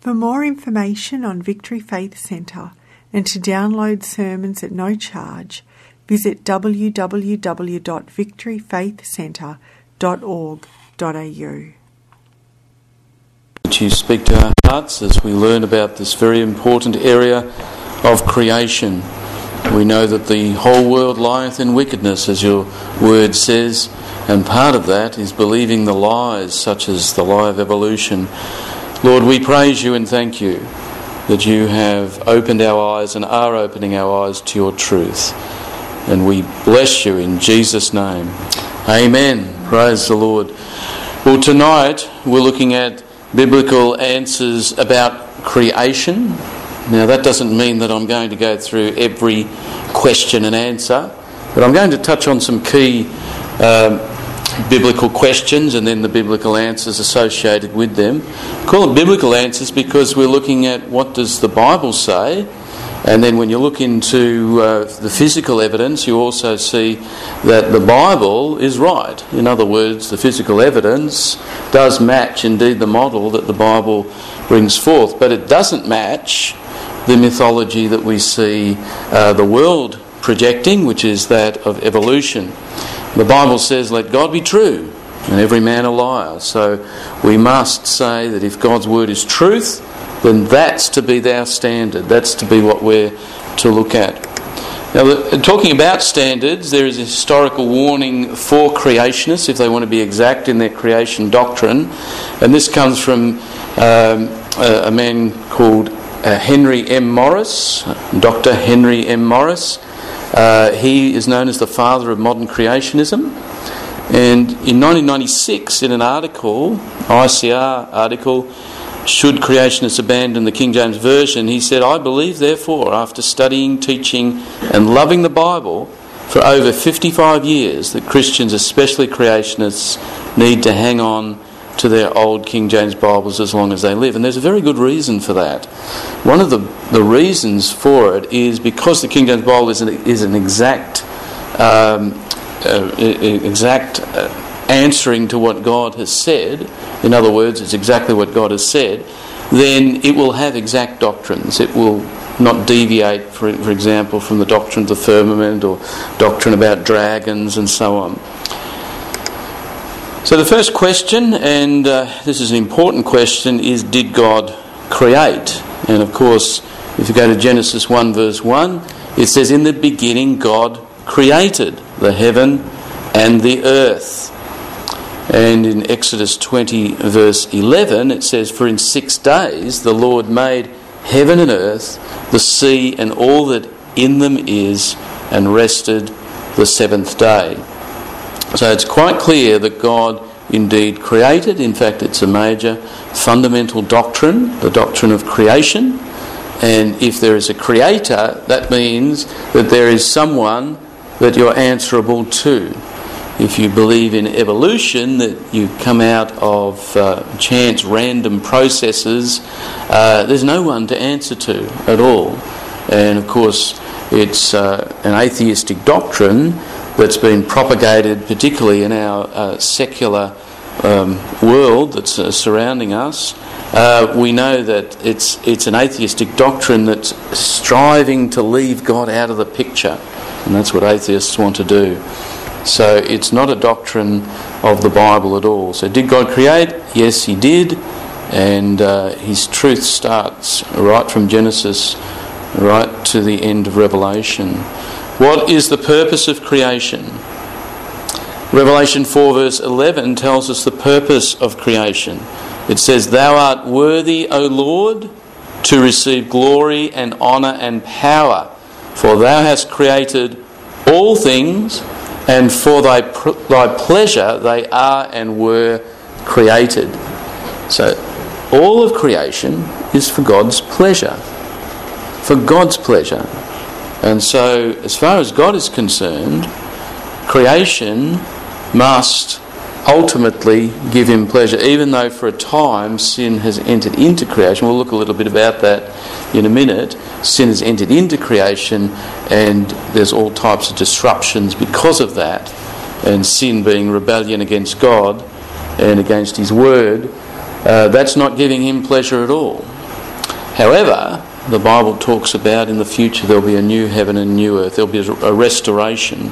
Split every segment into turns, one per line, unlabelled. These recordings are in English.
For more information on Victory Faith Centre and to download sermons at no charge, visit www.victoryfaithcentre.org.au.
That you speak to our hearts as we learn about this very important area of creation. We know that the whole world lieth in wickedness, as your word says, and part of that is believing the lies, such as the lie of evolution. Lord, we praise you and thank you that you have opened our eyes and are opening our eyes to your truth. And we bless you in Jesus' name. Amen. Praise the Lord. Well, tonight we're looking at biblical answers about creation. Now, that doesn't mean that I'm going to go through every question and answer, but I'm going to touch on some key biblical questions and then the biblical answers associated with them. I call them biblical answers because we're looking at what does the Bible say, and then when you look into the physical evidence, you also see that the Bible is right. In other words, the physical evidence does match indeed the model that the Bible brings forth, but it doesn't match the mythology that we see the world projecting, which is that of evolution. The Bible says, let God be true and every man a liar. So we must say that if God's word is truth, then that's to be our standard. That's to be what we're to look at. Now, talking about standards, there is a historical warning for creationists, if they want to be exact in their creation doctrine. And this comes from a man called Henry M. Morris, Dr. Henry M. Morris. He is known as the father of modern creationism. And in 1996, in an article, ICR article, Should Creationists Abandon the King James Version, he said, I believe, therefore, after studying, teaching and loving the Bible for over 55 years, that Christians, especially creationists, need to hang on to their old King James Bibles as long as they live. And there's a very good reason for that. One of the reasons for it is because the King James Bible is an exact answering to what God has said. In other words, it's exactly what God has said. Then it will have exact doctrines. It will not deviate, for example, from the doctrine of the firmament or doctrine about dragons and so on. So the first question, and this is an important question, is did God create? And of course, if you go to Genesis 1 verse 1, it says, in the beginning God created the heaven and the earth. And in Exodus 20 verse 11, it says, for in 6 days the Lord made heaven and earth, the sea and all that in them is, and rested the seventh day. So it's quite clear that God indeed created. In fact, it's a major fundamental doctrine, the doctrine of creation. And if there is a creator, that means that there is someone that you're answerable to. If you believe in evolution, that you come out of chance, random processes, there's no one to answer to at all. And of course, it's an atheistic doctrine that's been propagated, particularly in our secular world that's surrounding us. We know that it's an atheistic doctrine that's striving to leave God out of the picture, and that's what atheists want to do. So it's not a doctrine of the Bible at all. So did God create? Yes, he did, and his truth starts right from Genesis right to the end of Revelation. What is the purpose of creation? Revelation 4 verse 11 tells us the purpose of creation. It says, thou art worthy, O Lord, to receive glory and honour and power, for thou hast created all things, and for thy pleasure they are and were created. So all of creation is for God's pleasure. For God's pleasure. And so, as far as God is concerned, creation must ultimately give him pleasure, even though for a time sin has entered into creation. We'll look a little bit about that in a minute. Sin has entered into creation, and there's all types of disruptions because of that. And sin being rebellion against God and against his word, that's not giving him pleasure at all. However, the Bible talks about in the future there'll be a new heaven and new earth. There'll be a restoration.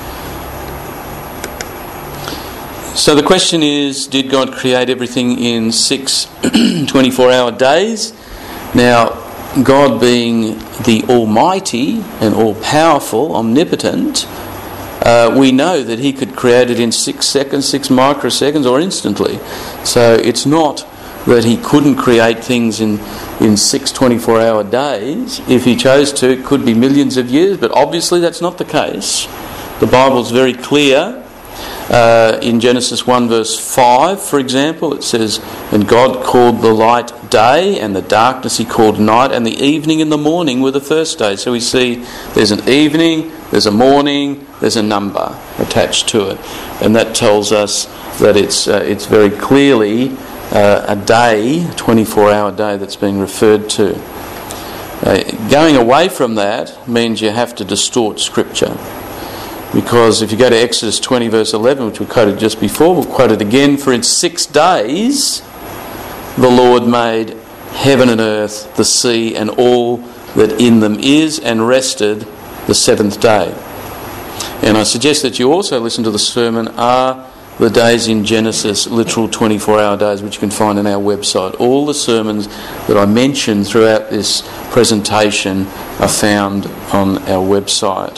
So the question is, did God create everything in 6 24-hour days? Now, God being the Almighty and all-powerful, omnipotent, we know that He could create it in 6 seconds, 6 microseconds, or instantly. So it's not that He couldn't create things in 6 24-hour days. If He chose to, it could be millions of years, but obviously that's not the case. The Bible's very clear. In Genesis 1 verse 5, for example, it says, "And God called the light day, and the darkness He called night, and the evening and the morning were the first day." So we see there's an evening, there's a morning, there's a number attached to it. And that tells us that it's very clearly a day, a 24-hour day that's being referred to. Going away from that means you have to distort Scripture. Because if you go to Exodus 20 verse 11, which we quoted just before, we'll quote it again. "For in 6 days the Lord made heaven and earth, the sea, and all that in them is, and rested the 7th day." And I suggest that you also listen to the sermon, "Are the Days in Genesis Literal 24-hour Days?" which you can find on our website. All the sermons that I mentioned throughout this presentation are found on our website.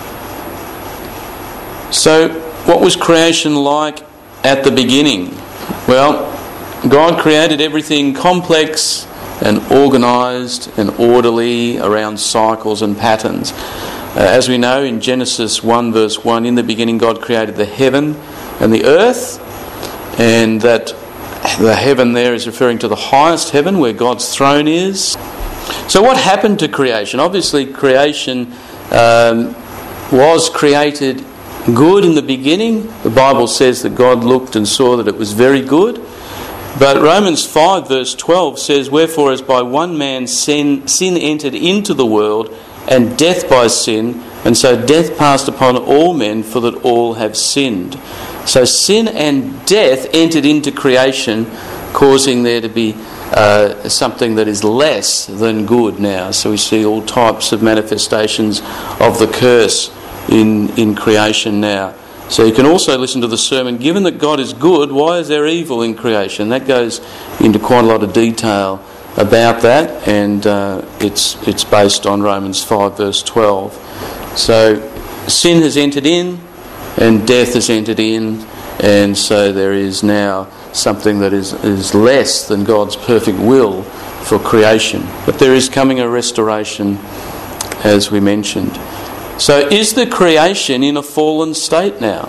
So, what was creation like at the beginning? Well, God created everything complex and organised and orderly around cycles and patterns. As we know in Genesis 1 verse 1, "In the beginning God created the heaven and the earth," and that the heaven there is referring to the highest heaven where God's throne is. So what happened to creation? Obviously creation was created good in the beginning. The Bible says that God looked and saw that it was very good. But Romans 5 verse 12 says, "Wherefore as by one man sin entered into the world, and death by sin, and so death passed upon all men, for that all have sinned." So sin and death entered into creation, causing there to be something that is less than good now. So we see all types of manifestations of the curse in creation now. So you can also listen to the sermon, "Given that God is good, why is there evil in creation?" That goes into quite a lot of detail about that, and it's based on Romans 5 verse 12. So sin has entered in, and death has entered in, and so there is now something that is less than God's perfect will for creation. But there is coming a restoration, as we mentioned. So is the creation in a fallen state now?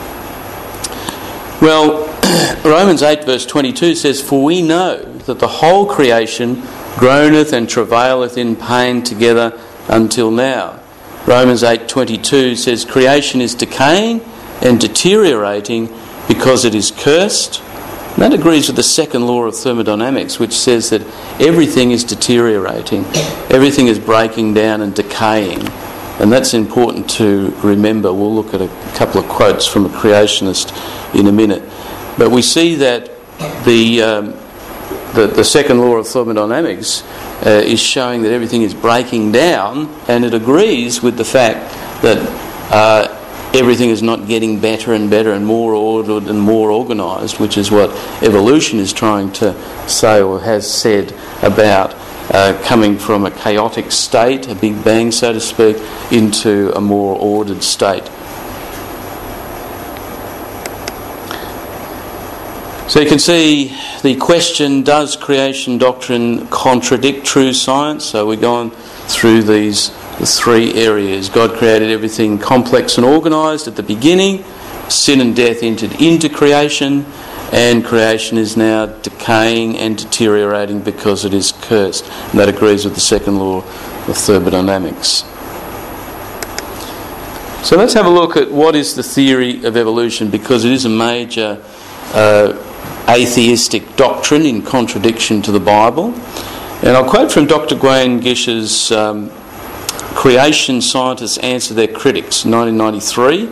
Well, Romans 8 verse 22 says, "For we know that the whole creation groaneth and travaileth in pain together until now." Romans 8:22 says, "Creation is decaying and deteriorating because it is cursed." And that agrees with the second law of thermodynamics, which says that everything is deteriorating. Everything is breaking down and decaying. And that's important to remember. We'll look at a couple of quotes from a creationist in a minute. But we see that the second law of thermodynamics is showing that everything is breaking down, and it agrees with the fact that everything is not getting better and better and more ordered and more organised, which is what evolution is trying to say, or has said, about coming from a chaotic state, a big bang so to speak, into a more ordered state. So you can see the question, does creation doctrine contradict true science? So we're going through these 3 areas. God created everything complex and organised at the beginning. Sin and death entered into creation, and creation is now decaying and deteriorating because it is cursed. And that agrees with the second law of thermodynamics. So let's have a look at what is the theory of evolution, because it is a major atheistic doctrine in contradiction to the Bible. And I'll quote from Dr. Gwayne Gish's Creation Scientists Answer Their Critics, 1993.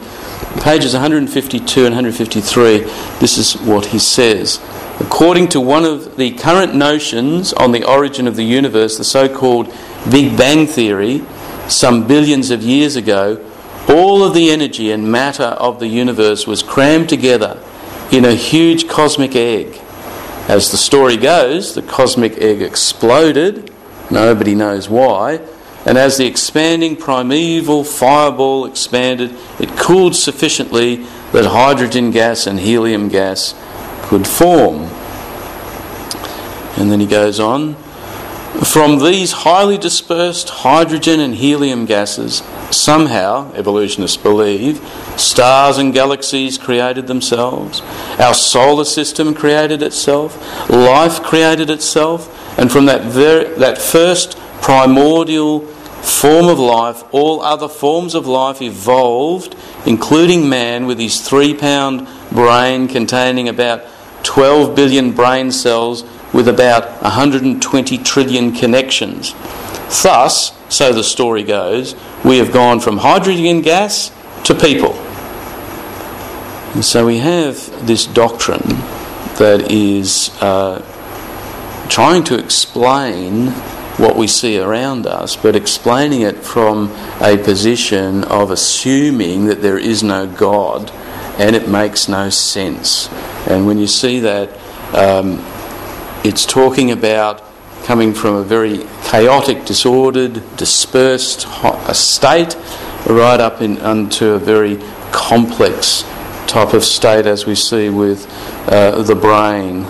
Pages 152 and 153, this is what he says. According to one of the current notions on the origin of the universe, the so-called Big Bang Theory, some billions of years ago, all of the energy and matter of the universe was crammed together in a huge cosmic egg. As the story goes, the cosmic egg exploded, nobody knows why, and as the expanding primeval fireball expanded, it cooled sufficiently that hydrogen gas and helium gas could form. And then he goes on, from these highly dispersed hydrogen and helium gases, somehow, evolutionists believe, stars and galaxies created themselves, our solar system created itself, life created itself, and from that first primordial form of life, all other forms of life evolved, including man with his 3-pound brain containing about 12 billion brain cells with about 120 trillion connections. Thus, so the story goes, we have gone from hydrogen gas to people. And so we have this doctrine that is trying to explain what we see around us, but explaining it from a position of assuming that there is no God, and it makes no sense. And when you see that, it's talking about coming from a very chaotic, disordered, dispersed state right up into a very complex type of state, as we see with the brain.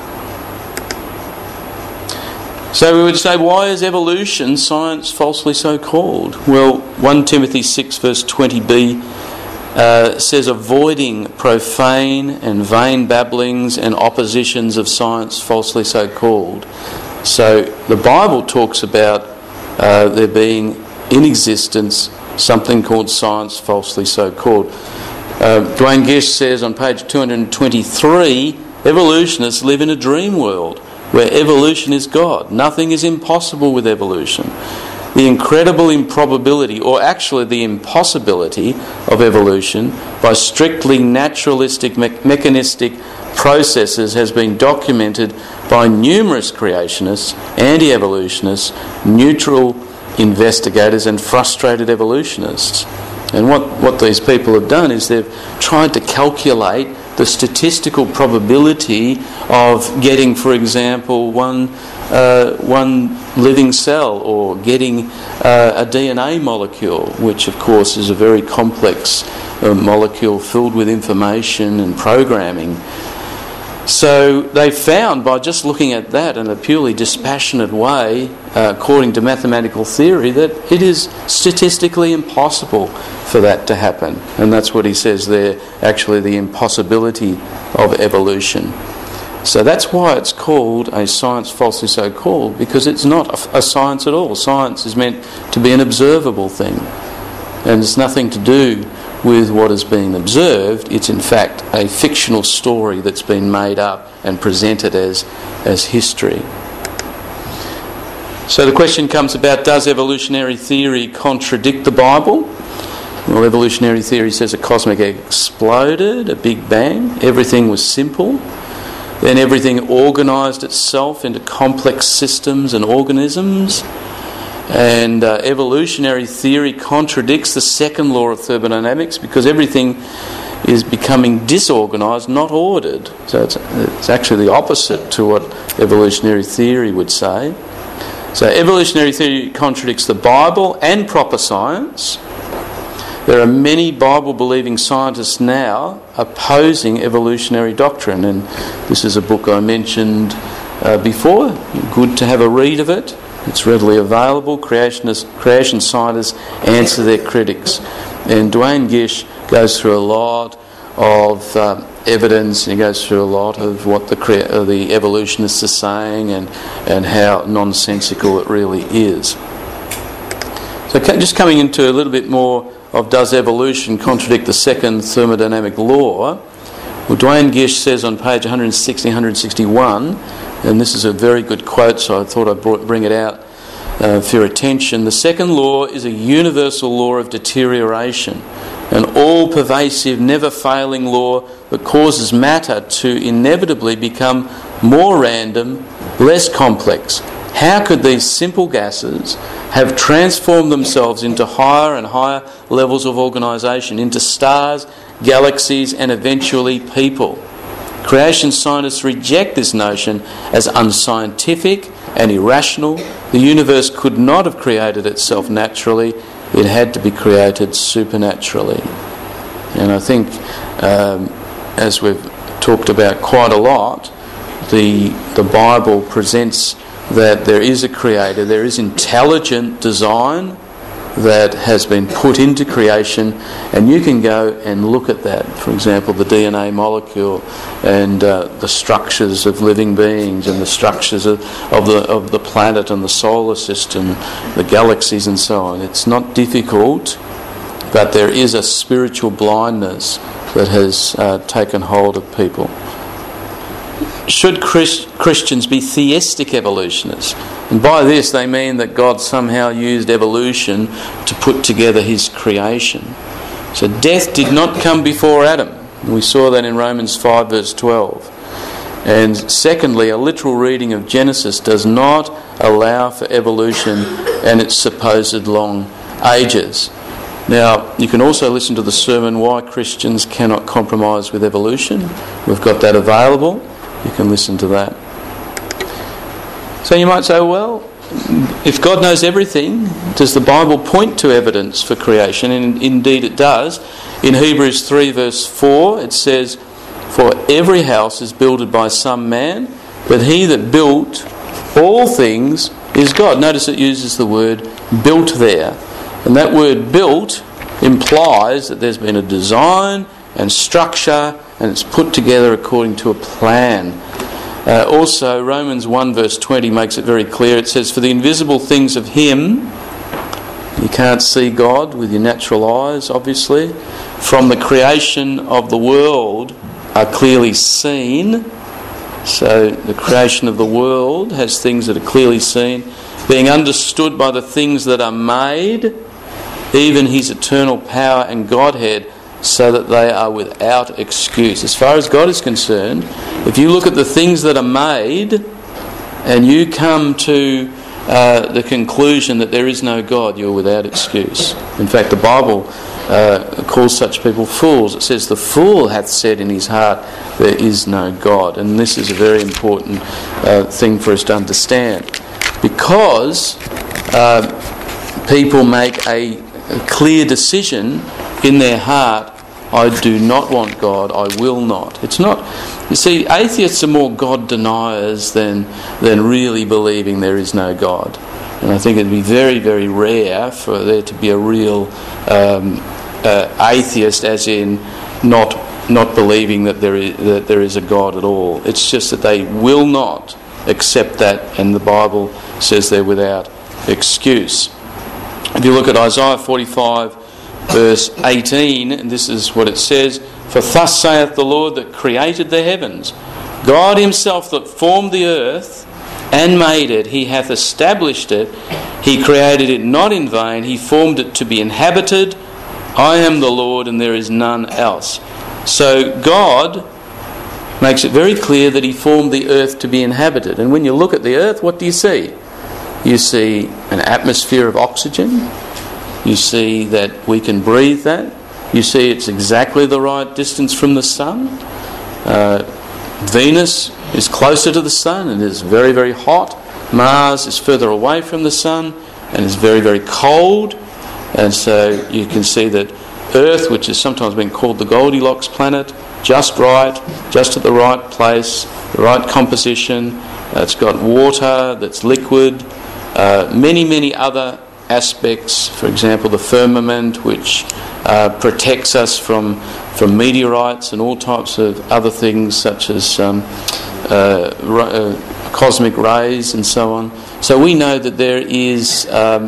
So we would say, why is evolution science falsely so called? Well, 1 Timothy 6 verse 20b says, avoiding profane and vain babblings and oppositions of science falsely so called. So the Bible talks about there being in existence something called science falsely so called. Duane Gish says on page 223, evolutionists live in a dream world where evolution is God. Nothing is impossible with evolution. The incredible improbability, or actually the impossibility of evolution by strictly naturalistic, mechanistic processes has been documented by numerous creationists, anti-evolutionists, neutral investigators and frustrated evolutionists. And what these people have done is they've tried to calculate the statistical probability of getting, for example, one living cell, or getting a DNA molecule, which of course is a very complex molecule filled with information and programming. So they found, by just looking at that in a purely dispassionate way, according to mathematical theory, that it is statistically impossible for that to happen. And that's what he says there, actually the impossibility of evolution. So that's why it's called a science falsely so called, because it's not a science at all. Science is meant to be an observable thing, and it's nothing to do with what is being observed. It's in fact a fictional story that's been made up and presented as history. So the question comes about, does evolutionary theory contradict the Bible? Well, evolutionary theory says a cosmic egg exploded, a big bang, everything was simple, then everything organised itself into complex systems and organisms. And evolutionary theory contradicts the second law of thermodynamics, because everything is becoming disorganised, not ordered. So it's actually the opposite to what evolutionary theory would say. So evolutionary theory contradicts the Bible and proper science. There are many Bible-believing scientists now opposing evolutionary doctrine, and this is a book I mentioned before. Good to have a read of it. It's readily available. Creation scientists answer their critics. And Duane Gish goes through a lot of evidence, and he goes through a lot of what the evolutionists are saying and how nonsensical it really is. So just coming into a little bit more of, does evolution contradict the second thermodynamic law? Well, Duane Gish says on page 160, 161, and this is a very good quote, so I thought I'd bring it out for your attention. The second law is a universal law of deterioration, an all-pervasive, never-failing law that causes matter to inevitably become more random, less complex. How could these simple gases have transformed themselves into higher and higher levels of organisation, into stars, galaxies, and eventually people? Creation scientists reject this notion as unscientific and irrational. The universe could not have created itself naturally. It had to be created supernaturally. And I think, as we've talked about quite a lot, the Bible presents that there is a creator, there is intelligent design that has been put into creation, and you can go and look at that. For example, the DNA molecule and the structures of living beings and the structures of the planet and the solar system, the galaxies and so on. It's not difficult, but there is a spiritual blindness that has taken hold of people. Should Christians be theistic evolutionists? And by this they mean that God somehow used evolution to put together his creation. So death did not come before Adam. We saw that in Romans 5 verse 12. And secondly, a literal reading of Genesis does not allow for evolution and its supposed long ages. Now, you can also listen to the sermon, Why Christians Cannot Compromise with Evolution. We've got that available. You can listen to that. So you might say, well, if God knows everything, does the Bible point to evidence for creation? And indeed it does. In Hebrews 3 verse 4 it says, For every house is builded by some man, but he that built all things is God. Notice it uses the word built there. And that word built implies that there's been a design and structure, and it's put together according to a plan. Also, Romans 1 verse 20 makes it very clear. It says, For the invisible things of him, you can't see God with your natural eyes, obviously, from the creation of the world are clearly seen. So the creation of the world has things that are clearly seen, being understood by the things that are made, even his eternal power and Godhead, so that they are without excuse. As far as God is concerned, if you look at the things that are made and you come to the conclusion that there is no God, you're without excuse. In fact, the Bible calls such people fools. It says, the fool hath said in his heart, there is no God. And this is a very important thing for us to understand. Because people make a clear decision in their heart, I do not want God, I will not. It's not. You see, atheists are more God deniers than really believing there is no God. And I think it'd be very, very rare for there to be a real atheist, as in not believing that there is a God at all. It's just that they will not accept that, and the Bible says they're without excuse. If you look at Isaiah 45 verse 18, and this is what it says, For thus saith the Lord that created the heavens, God himself that formed the earth and made it, he hath established it, he created it not in vain, he formed it to be inhabited, I am the Lord and there is none else. So God makes it very clear that he formed the earth to be inhabited. And when you look at the earth, what do you see? You see an atmosphere of oxygen. You see that we can breathe that. You see it's exactly the right distance from the sun. Venus is closer to the sun and is very, very hot. Mars is further away from the sun and is very, very cold. And so you can see that Earth, which has sometimes been called the Goldilocks planet, just right, just at the right place, the right composition. It's got water that's liquid. Many, many other aspects, for example the firmament, which protects us from meteorites and all types of other things such as cosmic rays and so on. So we know that there is,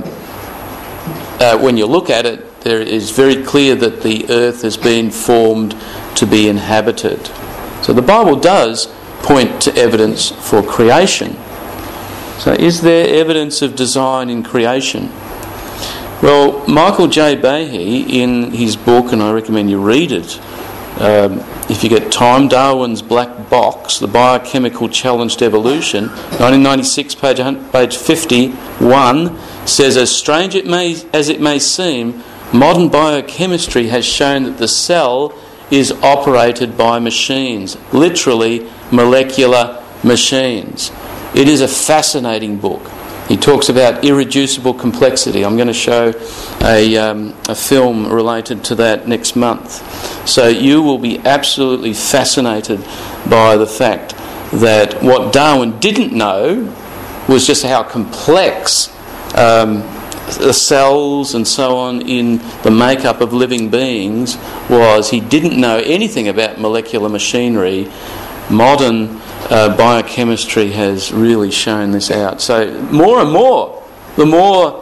when you look at it, there is very clear that the earth has been formed to be inhabited. So the Bible does point to evidence for creation. So is there evidence of design in creation? Well, Michael J. Behe, in his book, and I recommend you read it, if you get time, Darwin's Black Box, The Biochemical Challenge to Evolution, 1996, page 51, says, as strange as it may seem, modern biochemistry has shown that the cell is operated by machines, literally molecular machines. It is a fascinating book. He talks about irreducible complexity. I'm going to show a film related to that next month. So you will be absolutely fascinated by the fact that what Darwin didn't know was just how complex the cells and so on in the makeup of living beings was. He didn't know anything about molecular machinery. Modern biochemistry has really shown this out. So more and more, the more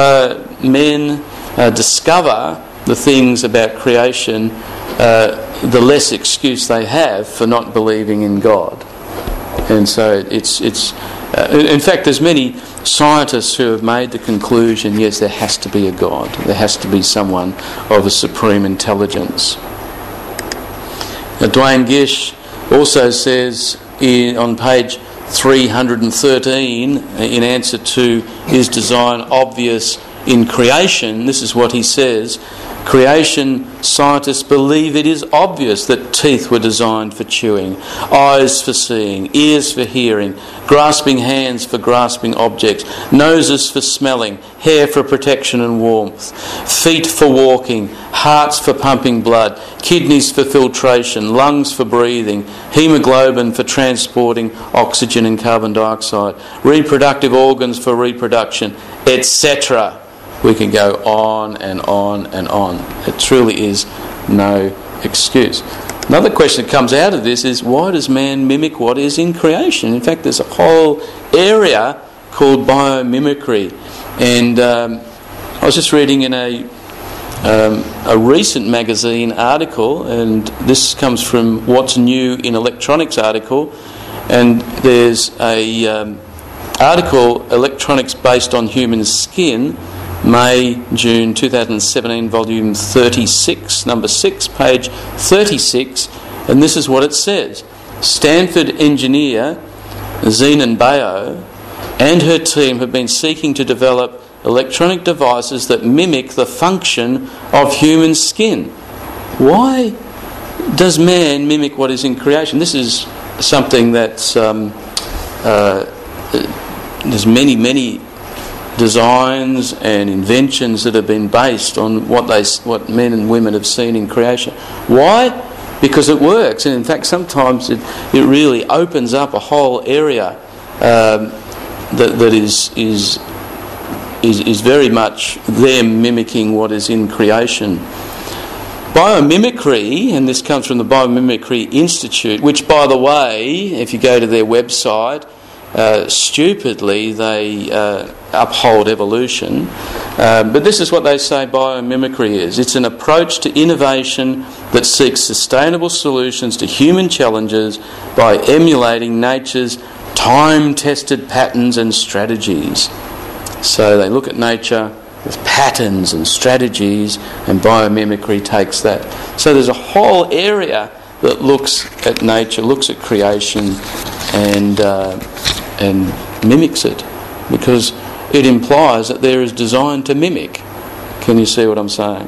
men discover the things about creation, the less excuse they have for not believing in God. And so it's in fact, there's many scientists who have made the conclusion, yes, there has to be a God. There has to be someone of a supreme intelligence. Now, Duane Gish also says on page 313, in answer to is design obvious in creation, this is what he says: creation scientists believe it is obvious that teeth were designed for chewing, eyes for seeing, ears for hearing, grasping hands for grasping objects, noses for smelling, hair for protection and warmth, feet for walking, hearts for pumping blood, kidneys for filtration, lungs for breathing, hemoglobin for transporting oxygen and carbon dioxide, reproductive organs for reproduction, etc. We can go on and on and on. It truly is no excuse. Another question that comes out of this is, why does man mimic what is in creation? In fact, there's a whole area called biomimicry. And I was just reading in a recent magazine article, and this comes from What's New in Electronics article, and there's a article, Electronics Based on Human Skin, May, June 2017, volume 36, number 6, page 36, and this is what it says. Stanford engineer Zenon Bayo and her team have been seeking to develop electronic devices that mimic the function of human skin. Why does man mimic what is in creation? This is something that's there's many designs and inventions that have been based on what men and women have seen in creation. Why? Because it works, and in fact sometimes it really opens up a whole area that is very much them mimicking what is in creation. Biomimicry, and this comes from the Biomimicry Institute, which, by the way, if you go to their website, stupidly they uphold evolution, but this is what they say biomimicry is. It's an approach to innovation that seeks sustainable solutions to human challenges by emulating nature's time-tested patterns and strategies. So they look at nature with patterns and strategies, and biomimicry takes that. So there's a whole area that looks at nature, looks at creation, and mimics it, because it implies that there is designed to mimic. Can you see what I'm saying?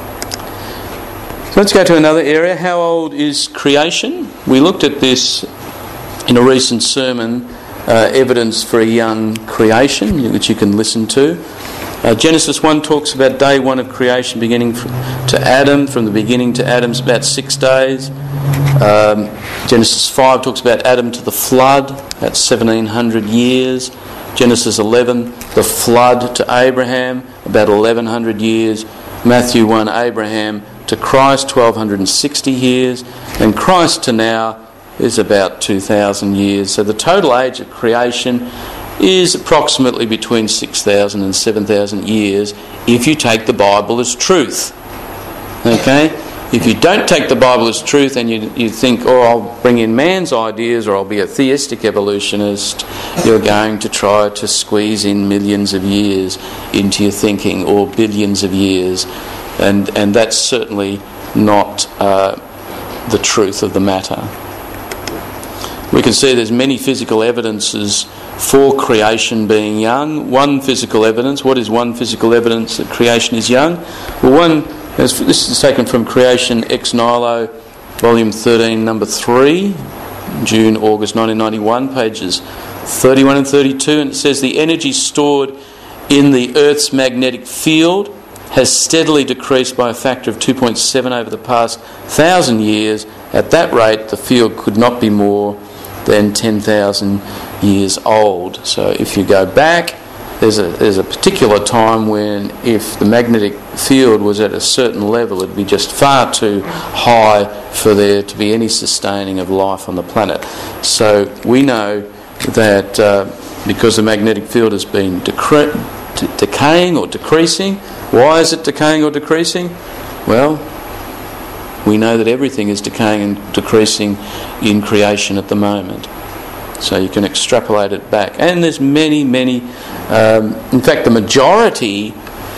So let's go to another area. How old is creation? We looked at this in a recent sermon, Evidence for a Young Creation, which you can listen to. Genesis 1 talks about day one of creation, beginning to Adam. From the beginning to Adam's about 6 days. Genesis 5 talks about Adam to the flood, that's 1700 years. Genesis 11, the flood to Abraham, about 1100 years. Matthew 1, Abraham to Christ, 1260 years. And Christ to now is about 2000 years. So the total age of creation is approximately between 6,000 and 7,000 years if you take the Bible as truth. Okay? If you don't take the Bible as truth and you think, oh, I'll bring in man's ideas or I'll be a theistic evolutionist, you're going to try to squeeze in millions of years into your thinking, or billions of years, and that's certainly not the truth of the matter. We can see there's many physical evidences for creation being young. One physical evidence, what is one physical evidence that creation is young? Well, this is taken from Creation Ex Nihilo, Volume 13, Number 3, June, August 1991, pages 31 and 32, and it says, the energy stored in the Earth's magnetic field has steadily decreased by a factor of 2.7 over the past 1,000 years. At that rate, the field could not be more than 10,000 years old. So if you go back, there's a particular time when if the magnetic field was at a certain level, it'd be just far too high for there to be any sustaining of life on the planet. So we know that because the magnetic field has been decaying or decreasing. Why is it decaying or decreasing? Well, we know that everything is decaying and decreasing in creation at the moment. So you can extrapolate it back. And there's many, in fact the majority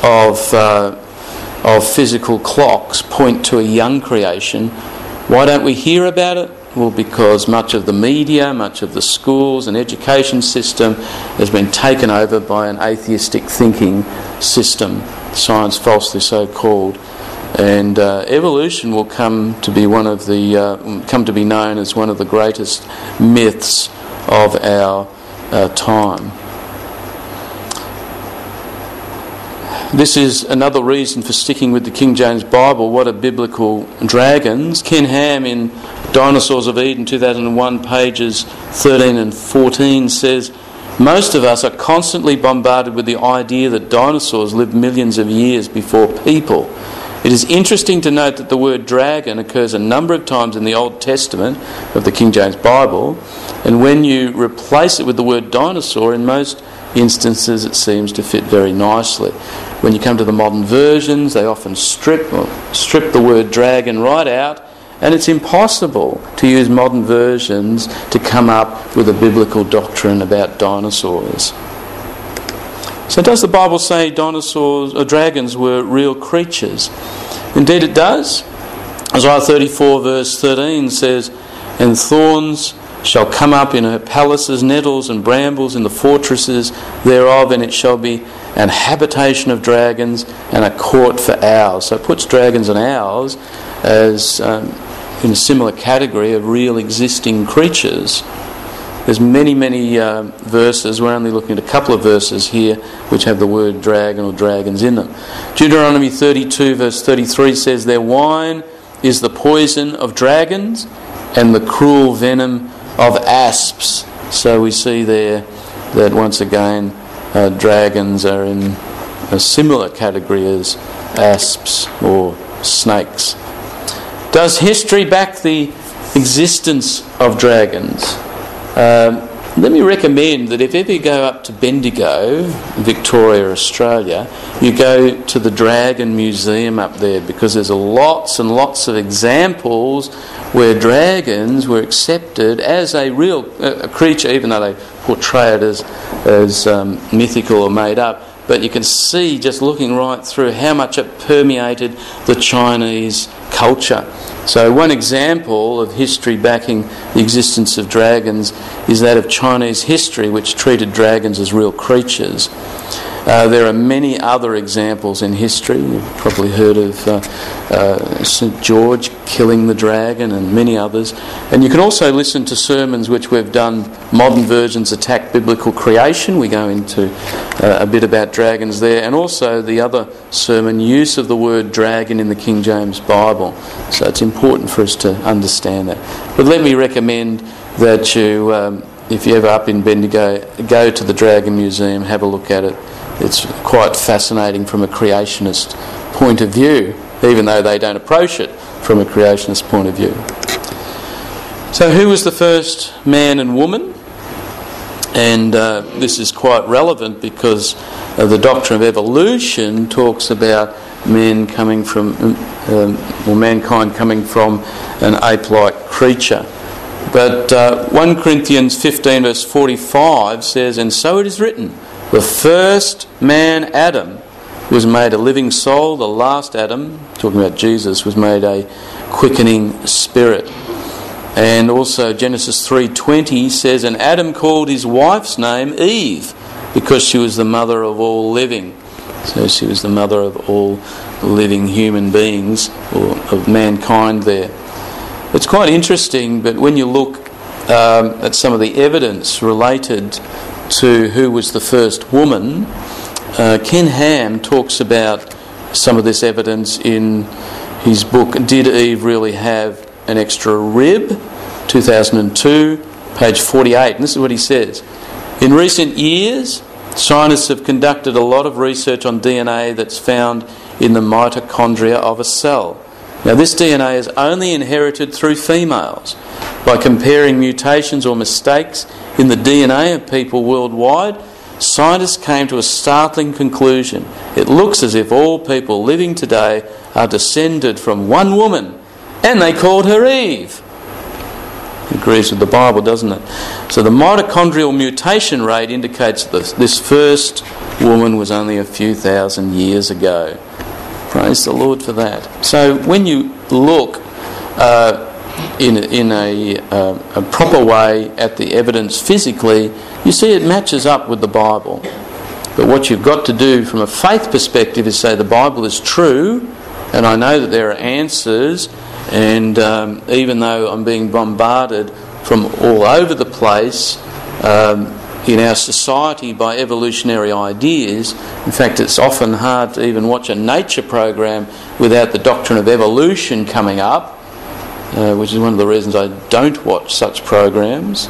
of physical clocks point to a young creation. Why don't we hear about it? Well, because much of the media, much of the schools and education system has been taken over by an atheistic thinking system, science falsely so called. And evolution will come to be known as one of the greatest myths of our time. This is another reason for sticking with the King James Bible. What are biblical dragons? Ken Ham in Dinosaurs of Eden 2001, pages 13 and 14 says, most of us are constantly bombarded with the idea that dinosaurs lived millions of years before people. It is interesting to note that the word dragon occurs a number of times in the Old Testament of the King James Bible, and when you replace it with the word dinosaur, in most instances it seems to fit very nicely. When you come to the modern versions, they often strip the word dragon right out, and it's impossible to use modern versions to come up with a biblical doctrine about dinosaurs. So does the Bible say dinosaurs or dragons were real creatures? Indeed it does. Isaiah 34 verse 13 says, and thorns shall come up in her palaces, nettles and brambles in the fortresses thereof, and it shall be an habitation of dragons and a court for owls. So it puts dragons and owls as in a similar category of real existing creatures. There's many verses. We're only looking at a couple of verses here which have the word dragon or dragons in them. Deuteronomy 32 verse 33 says, their wine is the poison of dragons and the cruel venom of asps. So we see there that once again dragons are in a similar category as asps or snakes. Does history back the existence of dragons? Let me recommend that if ever you go up to Bendigo, Victoria, Australia, you go to the Dragon Museum up there, because there's lots and lots of examples where dragons were accepted as a real creature, even though they portray it as mythical or made up. But you can see, just looking right through, how much it permeated the Chinese culture. So one example of history backing the existence of dragons is that of Chinese history, which treated dragons as real creatures. There are many other examples in history. You've probably heard of St. George killing the dragon and many others. And you can also listen to sermons which we've done. Modern versions attack biblical creation. We go into a bit about dragons there. And also the other sermon, use of the word dragon in the King James Bible. So it's important for us to understand that. But let me recommend that you, if you're ever up in Bendigo, go to the Dragon Museum, have a look at it. It's quite fascinating from a creationist point of view, even though they don't approach it from a creationist point of view. So who was the first man and woman? And this is quite relevant because the doctrine of evolution talks about mankind coming from an ape-like creature. But 1 Corinthians 15 verse 45 says, "And so it is written, the first man, Adam, was made a living soul. The last Adam," talking about Jesus, "was made a quickening spirit." And also Genesis 3:20 says, "And Adam called his wife's name Eve, because she was the mother of all living." So she was the mother of all living human beings, or of mankind there. It's quite interesting, but when you look at some of the evidence related to who was the first woman, Ken Ham talks about some of this evidence in his book, Did Eve Really Have an Extra Rib? 2002, page 48. And this is what he says. "In recent years, scientists have conducted a lot of research on DNA that's found in the mitochondria of a cell. Now, this DNA is only inherited through females. By comparing mutations or mistakes in the DNA of people worldwide, scientists came to a startling conclusion. It looks as if all people living today are descended from one woman, and they called her Eve." It agrees with the Bible, doesn't it? So the mitochondrial mutation rate indicates that this first woman was only a few thousand years ago. Praise the Lord for that. So when you look in a proper way at the evidence physically, you see it matches up with the Bible. But what you've got to do from a faith perspective is say the Bible is true, and I know that there are answers, and even though I'm being bombarded from all over the place in our society by evolutionary ideas, in fact it's often hard to even watch a nature program without the doctrine of evolution coming up, which is one of the reasons I don't watch such programs.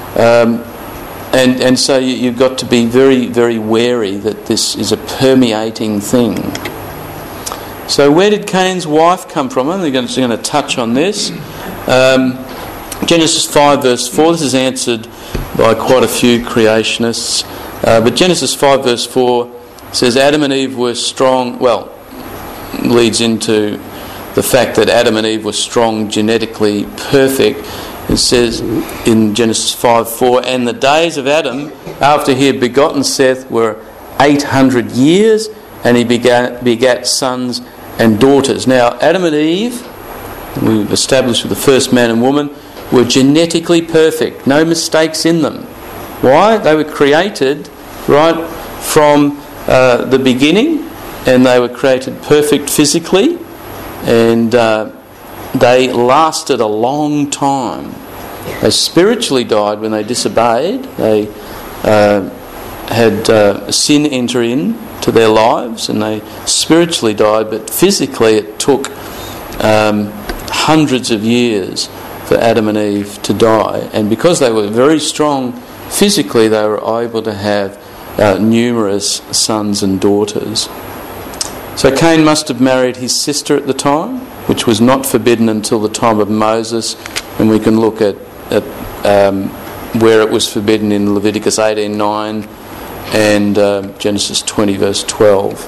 And so you've got to be very, very wary that this is a permeating thing. So where did Cain's wife come from? I'm only going to touch on this. Genesis 5 verse 4, this is answered by quite a few creationists. But Genesis 5 verse 4 says Adam and Eve were strong, leads into the fact that Adam and Eve were strong, genetically perfect. It says in Genesis 5:4, "And the days of Adam after he had begotten Seth were 800 years, and he begat sons and daughters." Now Adam and Eve, we've established with the first man and woman, were genetically perfect, no mistakes in them. Why? They were created right from the beginning, and they were created perfect physically, and they lasted a long time. They spiritually died when they disobeyed. They had sin enter into their lives, and they spiritually died, but physically it took hundreds of years for Adam and Eve to die. And because they were very strong physically, they were able to have numerous sons and daughters. So Cain must have married his sister at the time, which was not forbidden until the time of Moses, and we can look at where it was forbidden in Leviticus 18:9 and Genesis 20 verse 12.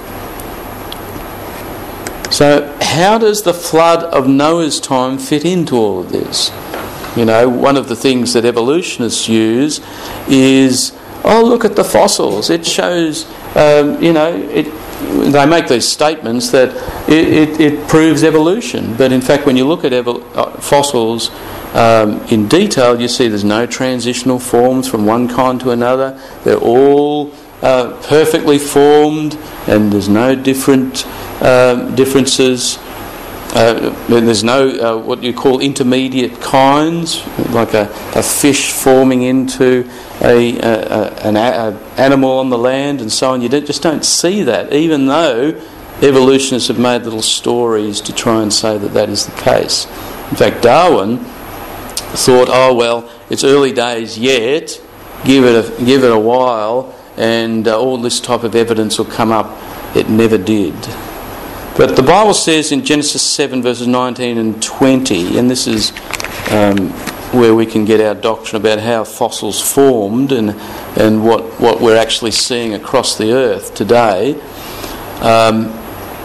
So how does the flood of Noah's time fit into all of this? You know, one of the things that evolutionists use is, look at the fossils. It shows, they make these statements that it proves evolution. But in fact, when you look at fossils in detail, you see there's no transitional forms from one kind to another. They're all perfectly formed, and there's no differences. There's no what you call intermediate kinds, like a fish forming into an animal on the land and so on. You just don't see that, even though evolutionists have made little stories to try and say that is the case. In fact, Darwin thought, it's early days yet, give it a while, and all this type of evidence will come up. It never did. But the Bible says in Genesis 7 verses 19 and 20, and this is where we can get our doctrine about how fossils formed and what we're actually seeing across the earth today.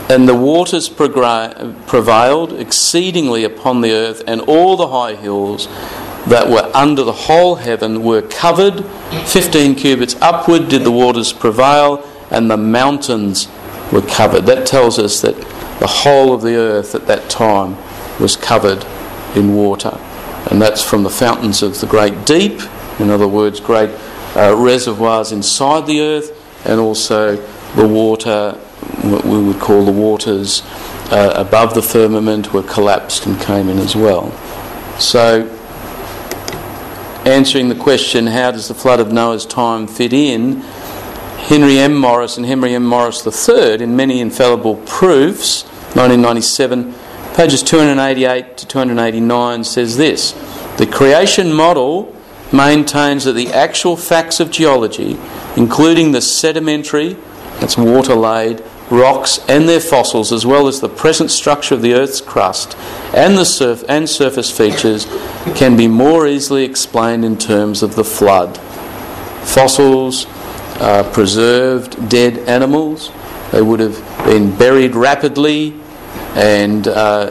And the waters prevailed exceedingly upon the earth, and all the high hills that were under the whole heaven were covered. 15 cubits upward did the waters prevail, and the mountains were covered. That tells us that the whole of the earth at that time was covered in water. And that's from the fountains of the great deep, in other words, great reservoirs inside the earth, and also the water, what we would call the waters above the firmament, were collapsed and came in as well. So, answering the question, how does the flood of Noah's time fit in? Henry M. Morris and Henry M. Morris III, in Many Infallible Proofs, 1997, pages 288 to 289, says this: the creation model maintains that the actual facts of geology, including the sedimentary, that's water-laid, rocks and their fossils, as well as the present structure of the Earth's crust and the surface features, can be more easily explained in terms of the flood. Fossils, preserved dead animals, they would have been buried rapidly, and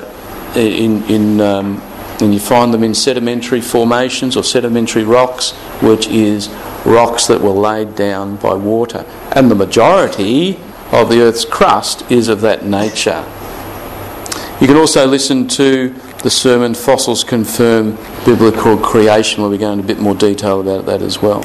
you find them in sedimentary formations or sedimentary rocks, which is rocks that were laid down by water. And the majority of the Earth's crust is of that nature. You can also listen to the sermon Fossils Confirm Biblical Creation, where we go into a bit more detail about that as well.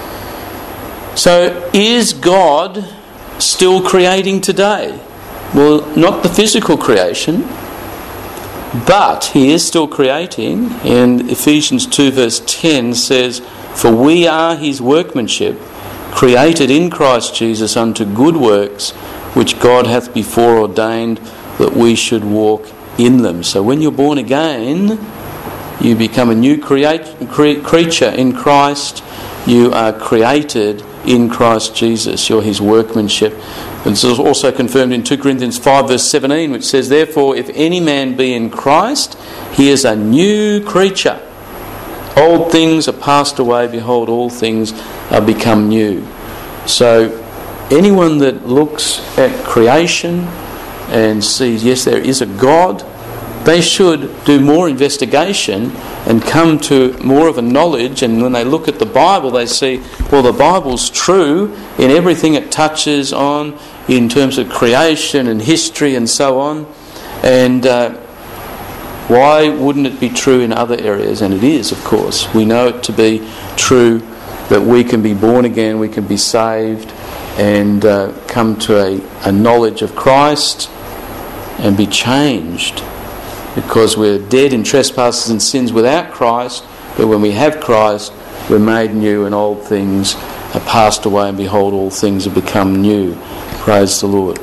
So, is God still creating today? Well, not the physical creation, but He is still creating. And Ephesians 2 verse 10 says, "For we are His workmanship, created in Christ Jesus unto good works, which God hath before ordained that we should walk in them." So when you're born again, you become a new creature in Christ. You are created in Christ Jesus. You're His workmanship. And this is also confirmed in 2 Corinthians 5 verse 17, which says, "Therefore, if any man be in Christ, he is a new creature. Old things are passed away, behold, all things are become new." So anyone that looks at creation and sees, yes, there is a God, they should do more investigation and come to more of a knowledge. And when they look at the Bible, they see, well, the Bible's true in everything it touches on in terms of creation and history and so on. And why wouldn't it be true in other areas? And it is, of course. We know it to be true that we can be born again, we can be saved, and come to a knowledge of Christ and be changed. Because we're dead in trespasses and sins without Christ, but when we have Christ, we're made new, and old things are passed away, and behold, all things have become new. Praise the Lord.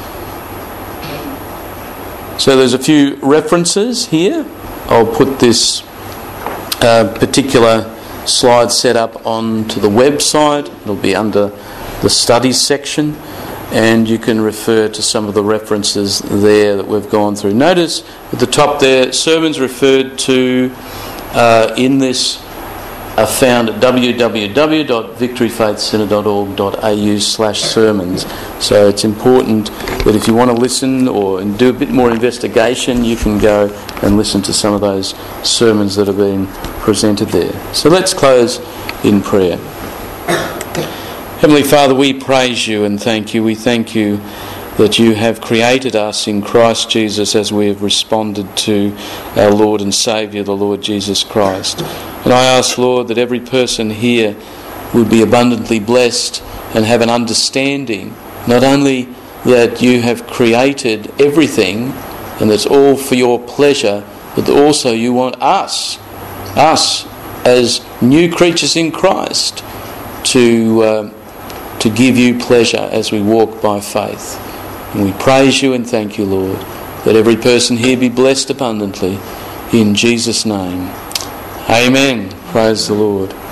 So there's a few references here. I'll put this particular slide set up onto the website. It'll be under the studies section, and you can refer to some of the references there that we've gone through. Notice at the top there, sermons referred to in this are found at www.victoryfaithcentre.org.au/sermons. So it's important that if you want to listen or do a bit more investigation, you can go and listen to some of those sermons that have been presented there. So let's close in prayer. Heavenly Father, we praise You and thank You. We thank You that You have created us in Christ Jesus as we have responded to our Lord and Saviour, the Lord Jesus Christ. And I ask, Lord, that every person here would be abundantly blessed and have an understanding, not only that You have created everything and it's all for Your pleasure, but also You want us as new creatures in Christ, to give You pleasure as we walk by faith. And we praise You and thank You, Lord, that every person here be blessed abundantly. In Jesus' name. Amen. Praise the Lord.